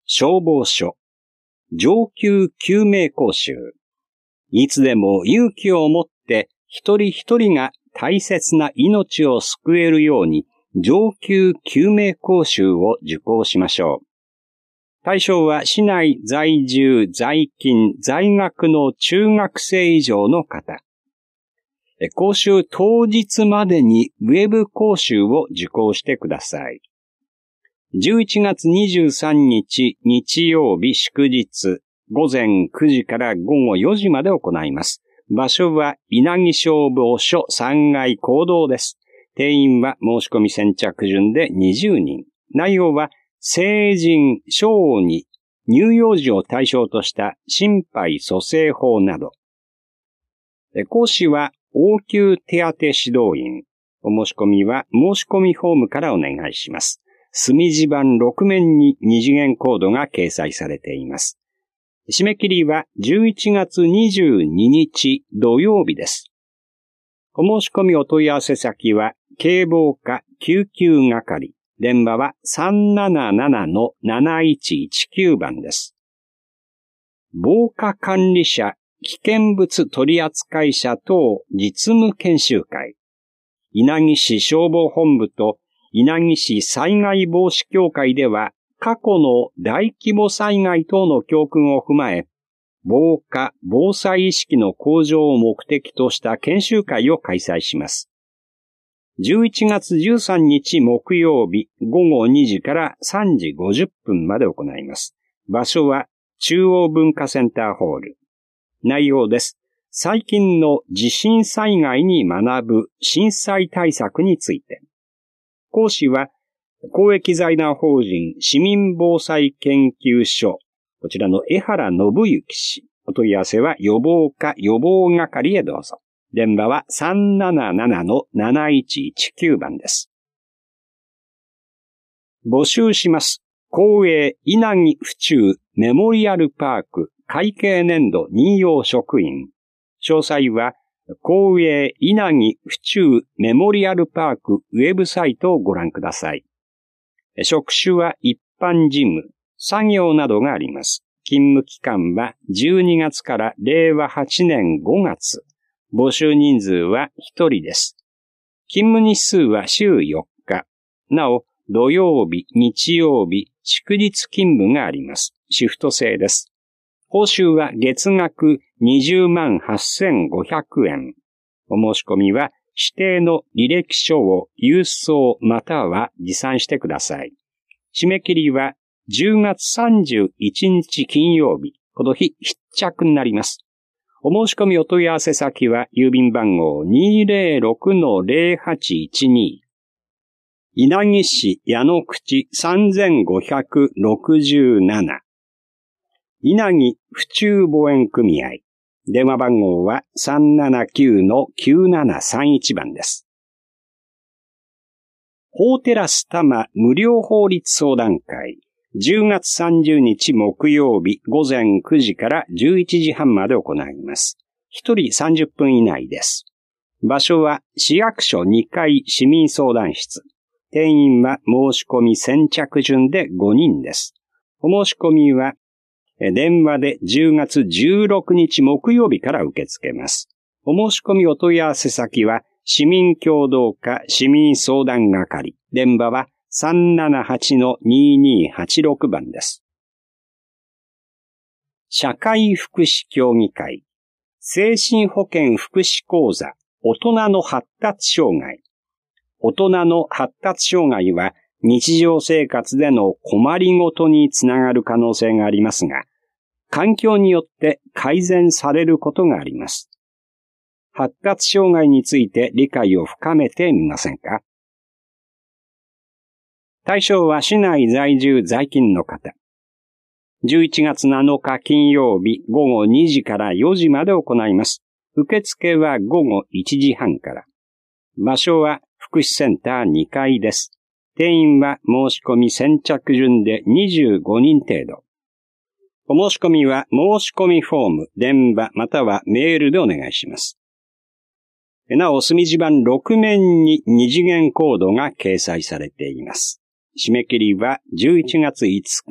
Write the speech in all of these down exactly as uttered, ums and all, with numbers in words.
消防署、上級救命講習。いつでも勇気を持って一人一人が大切な命を救えるように上級救命講習を受講しましょう。対象は市内在住、在勤、在学の中学生以上の方。講習当日までにウェブ講習を受講してください。じゅういちがつにじゅうさんにち日曜日祝日、ごぜんくじからごごよじまで行います。場所は稲城消防署さんがい講堂です。定員は申し込み先着順でにじゅうにん。内容は成人、小児、乳幼児を対象とした心肺蘇生法など。講師は応急手当指導員。お申し込みは申し込みフォームからお願いします。墨字盤ろく面に二次元コードが掲載されています。締め切りはじゅういちがつにじゅうににち土曜日です。お申し込みお問い合わせ先は警防課救急係。電話は さんななななのなないちいちきゅう 番です。防火管理者、危険物取扱者等実務研修会。稲城市消防本部と稲城市災害防止協会では過去の大規模災害等の教訓を踏まえ、防火・防災意識の向上を目的とした研修会を開催します。じゅういちがつじゅうさんにち木曜日ごごにじからさんじごじゅっぷんまで行います。場所は中央文化センターホール。内容です。最近の地震災害に学ぶ震災対策について。講師は公益財団法人市民防災研究所、こちらの江原信之氏。お問い合わせは予防課予防係へどうぞ。電話は さんななななのなないちいちきゅう 番です。募集します。公営稲城府中メモリアルパーク会計年度任用職員。詳細は公営稲城府中メモリアルパークウェブサイトをご覧ください。職種は一般事務、作業などがあります。勤務期間はじゅうにがつかられいわはちねんごがつ。募集人数はひとりです。勤務日数はしゅうよっか。なお、土曜日、日曜日、祝日勤務があります。シフト制です。報酬は月額にじゅうまんはっせんごひゃくえん。お申し込みは指定の履歴書を郵送または持参してください。締め切りはじゅうがつさんじゅういちにち金曜日。この日必着になります。お申し込みお問い合わせ先は郵便番号 にーぜろろくのぜろはちいちに。稲城市矢野口さんごろくなな。稲城府中防衛組合。電話番号は さんななきゅうのきゅうななさんいち 番です。法テラス多摩無料法律相談会。じゅうがつさんじゅうにち木曜日ごぜんくじからじゅういちじはんまで行います。ひとりさんじゅっぷん以内です。場所は市役所にかい市民相談室。定員は申し込み先着順でごにんです。お申し込みは電話でじゅうがつじゅうろくにち木曜日から受け付けます。お申し込みお問い合わせ先は市民協同課市民相談係。電話はさんななはちのにーにーはちろく 番です。社会福祉協議会。精神保健福祉講座。大人の発達障害。大人の発達障害は日常生活での困りごとにつながる可能性がありますが、環境によって改善されることがあります。発達障害について理解を深めてみませんか？対象は市内在住在勤の方。じゅういちがつなのか金曜日ごごにじからよじまで行います。受付はごごいちじはんから。場所は福祉センターにかいです。定員は申し込み先着順でにじゅうごにん程度。お申し込みは申し込みフォーム、電話またはメールでお願いします。なお、墨字盤ろく面に二次元コードが掲載されています。締め切りはじゅういちがついつか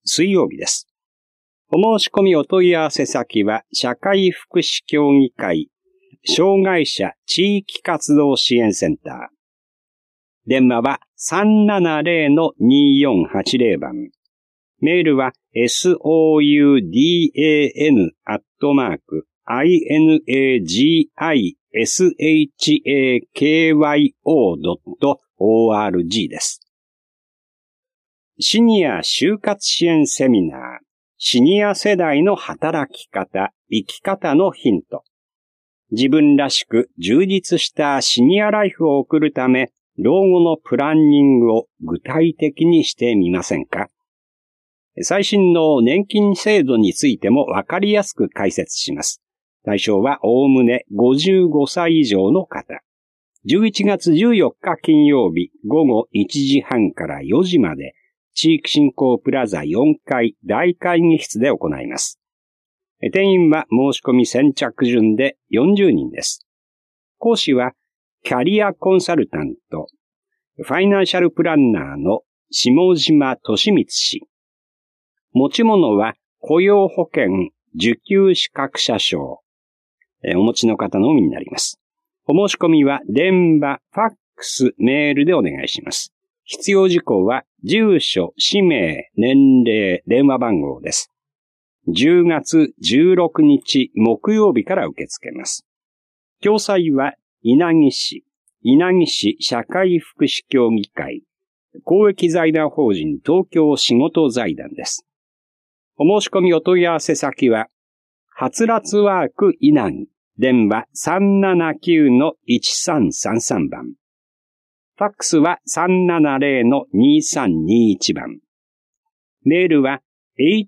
水曜日です。お申し込みお問い合わせ先は、社会福祉協議会、障害者地域活動支援センター。電話は さんななゼロ にーよんはちゼロ 番。メールは ソウダン アットマーク、inagishakyo.org です。シニア就活支援セミナー、シニア世代の働き方、生き方のヒント。自分らしく充実したシニアライフを送るため、老後のプランニングを具体的にしてみませんか？最新の年金制度についてもわかりやすく解説します。対象はおおむねごじゅうごさい以上の方。じゅういちがつじゅうよっか金曜日午後いちじはんからよじまで地域振興プラザよんかい大会議室で行います。定員は申し込み先着順でよんじゅうにんです。講師はキャリアコンサルタント、ファイナンシャルプランナーの下島俊光氏。持ち物は雇用保険受給資格者証。お持ちの方のみになります。お申し込みは電話、ファックス、メールでお願いします。必要事項は住所、氏名、年齢、電話番号です。じゅうがつじゅうろくにち木曜日から受け付けます。詳細は稲城市、稲城市社会福祉協議会、公益財団法人東京仕事財団です。お申し込みお問い合わせ先は、はつらつワーク稲城、電話 さんななきゅうのいちさんさんさん 番。ファックスは さんななゼロのにさんにいち 番。メールは ハ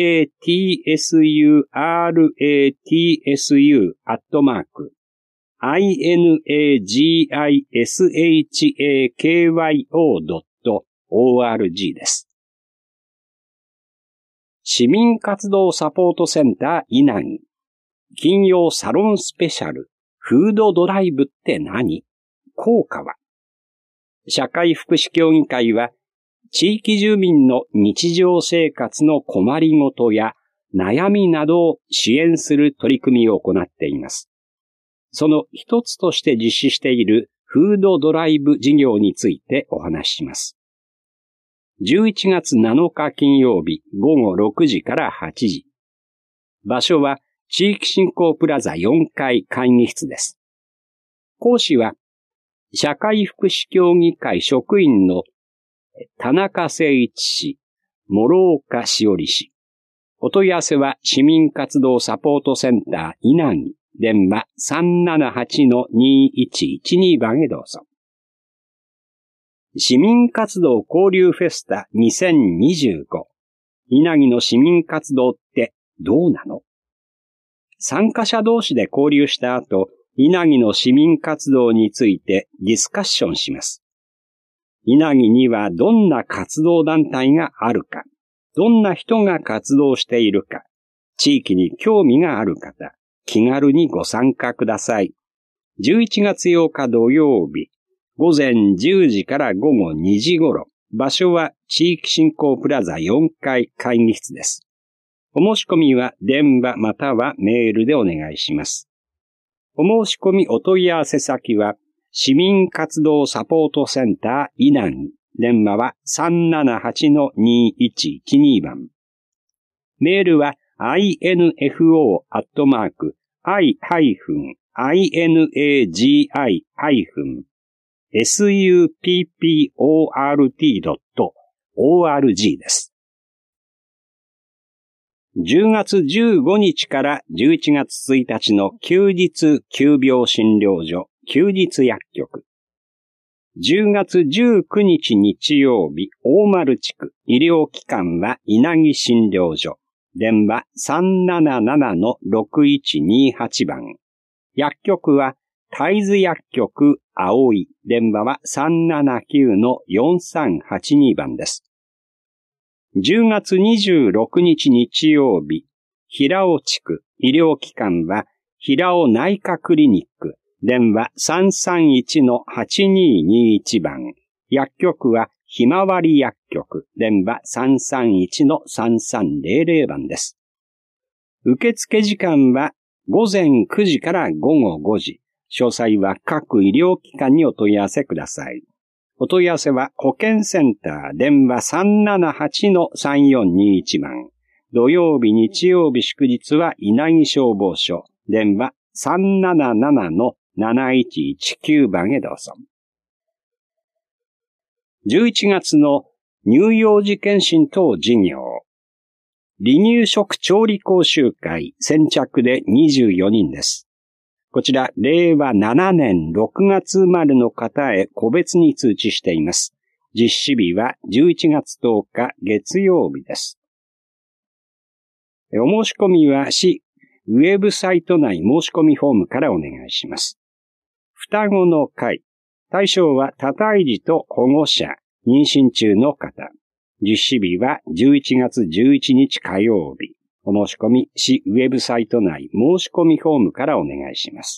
ツラツ アットマーク イナギシャケワイオードットオーアールジー です。市民活動サポートセンター稲城。金曜サロンスペシャル。フードドライブって何？効果は？社会福祉協議会は、地域住民の日常生活の困りごとや悩みなどを支援する取り組みを行っています。その一つとして実施しているフードドライブ事業についてお話しします。じゅういちがつなのか金曜日午後ろくじからはちじ。場所は地域振興プラザよんかい会議室です。講師は社会福祉協議会職員の田中誠一氏、諸岡しおり氏。お問い合わせは市民活動サポートセンター稲城、電話 さんななはちのにいちいちに 番へどうぞ。市民活動交流フェスタにせんにじゅうご。稲城の市民活動ってどうなの？参加者同士で交流した後、稲城の市民活動についてディスカッションします。稲城にはどんな活動団体があるか、どんな人が活動しているか、地域に興味がある方、気軽にご参加ください。じゅういちがつようか土曜日、午前じゅうじから午後にじ頃、場所は地域振興プラザよんかい会議室です。お申し込みは電話またはメールでお願いします。お申し込みお問い合わせ先は、市民活動サポートセンター稲城、電話は さんななはちのにいちいちに 番。メールは インフオー アットマーク アイ インナギ サポート ドット オーアールジー です。じゅうがつじゅうごにちからじゅういちがつついたちの休日急病診療所、休日薬局。じゅうがつじゅうくにち日曜日、大丸地区、医療機関は稲城診療所。電話 さんなななのろくいちにはち 番。薬局は大豆薬局葵。電話は さんななきゅうのよんさんはちに 番です。じゅうがつにじゅうろくにち日曜日、平尾地区医療機関は平尾内科クリニック。電話 さんさんいちのはちにーにいち 番。薬局はひまわり薬局、電話 さんさんいちのさんさんゼロゼロ 番です。受付時間はごぜんくじからごごごじ。詳細は各医療機関にお問い合わせください。お問い合わせは保健センター電話 さんななはちのさんよんにいち 番。土曜日、日曜日、祝日は稲城消防署電話 さんななななのなないちいちきゅう 番へどうぞ。じゅういちがつの乳幼児健診等事業。離乳食調理講習会先着でにじゅうよにんです。こちら、れいわななねんろくがつ生まれの方へ個別に通知しています。実施日はじゅういちがつとおか月曜日です。お申し込みは市ウェブサイト内申し込みフォームからお願いします。双子の会。対象は多胎児と保護者、妊娠中の方。実施日はじゅういちがつじゅういちにち火曜日。お申し込み、市ウェブサイト内申し込みフォームからお願いします。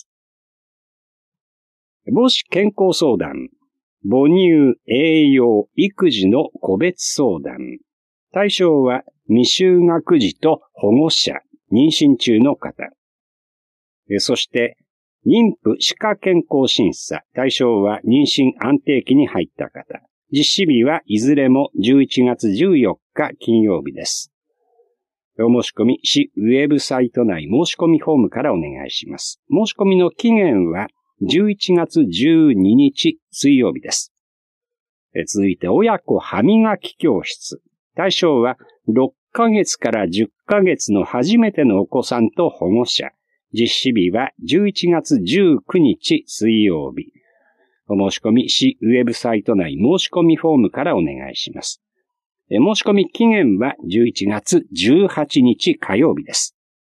母子健康相談、母乳、栄養、育児の個別相談。対象は未就学児と保護者、妊娠中の方。そして、妊婦歯科健康審査。対象は妊娠安定期に入った方。実施日はいずれもじゅういちがつじゅうよっか金曜日です。お申し込み、市ウェブサイト内申し込みフォームからお願いします。申し込みの期限はじゅういちがつじゅうににち水曜日です。続いて、親子歯磨き教室。対象はろっかげつからじゅっかげつの初めてのお子さんと保護者。実施日はじゅういちがつじゅうくにち水曜日。お申し込み、市ウェブサイト内申し込みフォームからお願いします。申し込み期限はじゅういちがつじゅうはちにち火曜日です。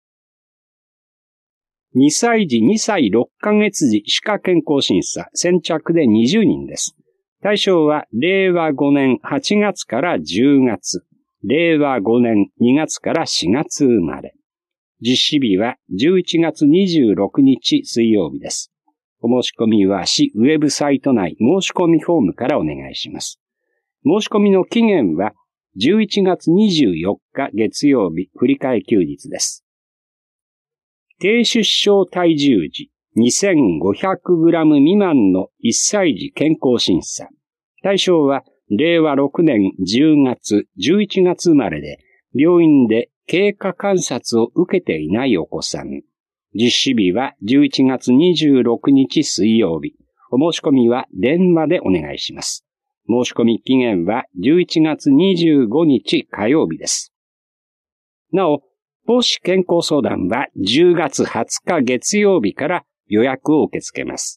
にさいじにさいろっかげつ児歯科健康審査先着でにじゅうにんです。対象はれいわごねんはちがつからじゅうがつ、れいわごねんにがつからしがつ生まれ。実施日はじゅういちがつにじゅうろくにち水曜日です。お申し込みは市ウェブサイト内申し込みフォームからお願いします。申し込みの期限はじゅういちがつにじゅうよっか月曜日振り替え休日です。低出生体重児 にせんごひゃくグラム 未満のいっさい児健康審査。対象はれいわろくねんじゅうがつ、じゅういちがつ生まれで病院で経過観察を受けていないお子さん。実施日はじゅういちがつにじゅうろくにち水曜日。お申し込みは電話でお願いします。申し込み期限はじゅういちがつにじゅうごにち火曜日です。なお、母子健康相談はじゅうがつはつか月曜日から予約を受け付けます。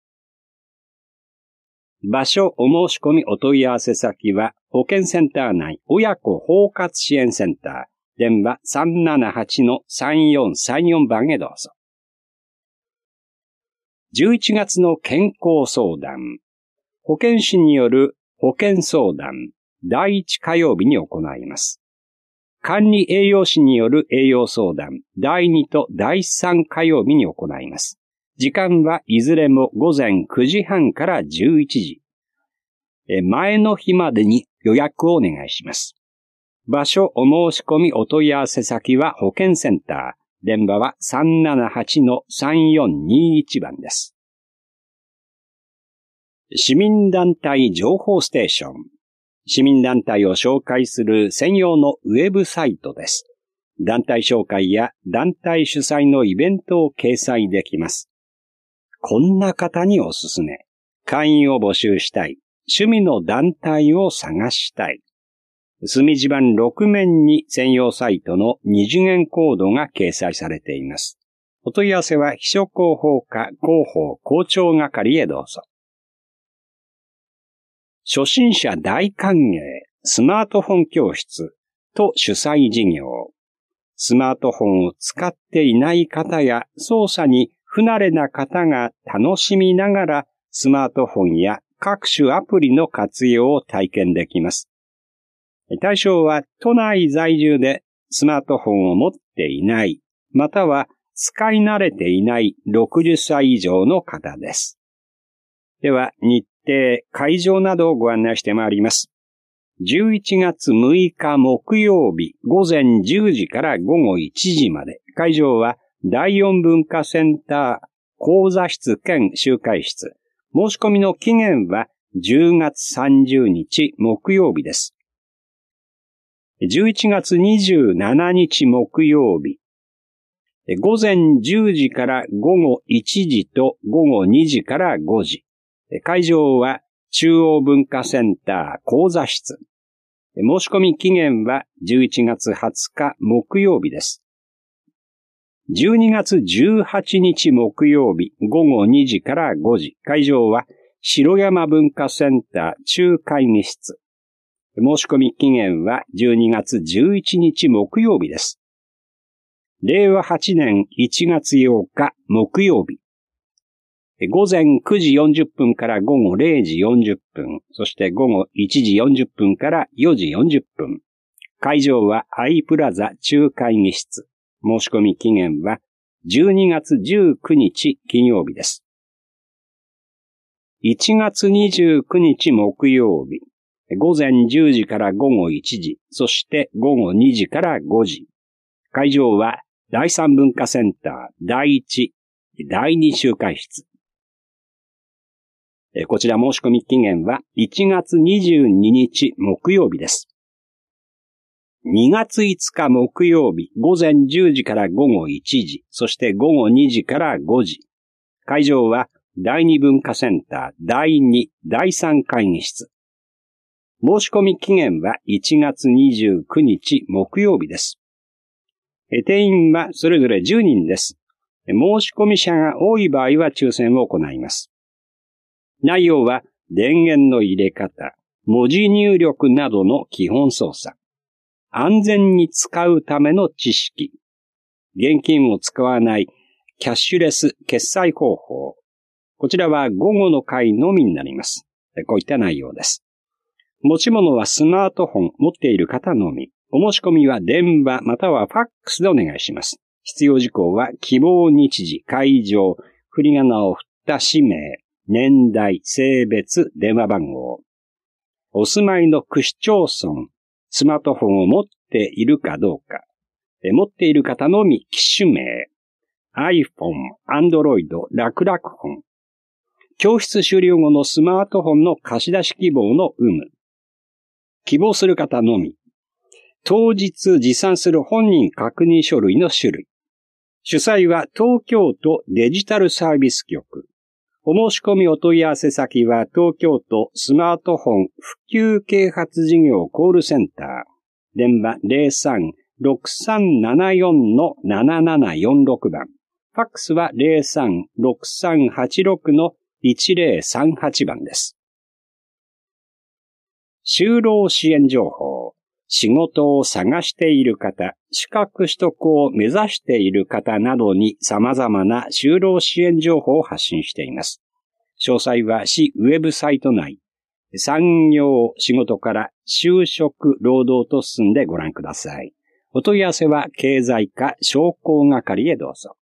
場所、お申し込みお問い合わせ先は保健センター内親子包括支援センター。電話 さんななはちのさんよんさんよん 番へどうぞ。じゅういちがつの健康相談。保健師による保健相談。だいいち火曜日に行います。管理栄養士による栄養相談。だいにとだいさん火曜日に行います。時間はいずれもごぜんくじはんからじゅういちじ。前の日までに予約をお願いします。場所、お申し込みお問い合わせ先は保健センター。電話は さんななはちのさんよんにいち 番です。市民団体情報ステーション。市民団体を紹介する専用のウェブサイトです。団体紹介や団体主催のイベントを掲載できます。こんな方におすすめ。会員を募集したい。趣味の団体を探したい。墨字版ろくめんに専用サイトの二次元コードが掲載されています。お問い合わせは秘書広報課広報校長係へどうぞ。初心者大歓迎スマートフォン教室と主催事業。スマートフォンを使っていない方や操作に不慣れな方が楽しみながらスマートフォンや各種アプリの活用を体験できます。対象は都内在住でスマートフォンを持っていない、または使い慣れていないろくじゅっさい以上の方です。では、日定、会場などをご案内してまいります。じゅういちがつむいか木曜日午前じゅうじから午後いちじまで。会場はだいよん文化センター講座室兼集会室。申し込みの期限はじゅうがつさんじゅうにち木曜日です。じゅういちがつにじゅうしちにち木曜日。午前じゅうじから午後いちじと午後にじからごじ。会場は中央文化センター講座室。申し込み期限はじゅういちがつはつか木曜日です。じゅうにがつじゅうはちにち木曜日午後にじからごじ。会場は城山文化センター中会議室。申し込み期限はじゅうにがつじゅういちにち木曜日です。れいわはちねんいちがつようか木曜日。午前くじよんじゅっぷんから午後れいじよんじゅっぷん、そして午後いちじよんじゅっぷんからよじよんじゅっぷん。会場はアイプラザ中会議室。申し込み期限はじゅうにがつじゅうくにち金曜日です。いちがつにじゅうくにち木曜日。午前じゅうじから午後いちじ、そして午後にじからごじ。会場はだいさん文化センターだいいち、だいに集会室。こちら申し込み期限はいちがつにじゅうににち木曜日です。にがついつか木曜日午前じゅうじから午後いちじ、そして午後にじからごじ。会場はだいに文化センターだいに、だいさん会議室。申し込み期限はいちがつにじゅうくにち木曜日です。定員はそれぞれじゅうにんです。申し込み者が多い場合は抽選を行います。内容は電源の入れ方、文字入力などの基本操作、安全に使うための知識、現金を使わないキャッシュレス決済方法。こちらは午後の回のみになります。こういった内容です。持ち物はスマートフォン持っている方のみ。お申し込みは電話またはファックスでお願いします。必要事項は希望日時、会場、振り仮名を振った氏名、年代、性別、電話番号。お住まいの区市町村、スマートフォンを持っているかどうか。持っている方のみ機種名。iPhone、Android、楽々本。教室終了後のスマートフォンの貸し出し希望の有無。希望する方のみ。当日持参する本人確認書類の種類。主催は東京都デジタルサービス局。お申し込みお問い合わせ先は東京都スマートフォン普及啓発事業コールセンター。電話 ゼロさん ろくさんななよん ななななよんろく 番。ファックスは ゼロさん ろくさんはちろく いちゼロさんはち 番です。就労支援情報。仕事を探している方、資格取得を目指している方などに様々な就労支援情報を発信しています。詳細は市ウェブサイト内、産業仕事から就職労働と進んでご覧ください。お問い合わせは経済課商工係へどうぞ。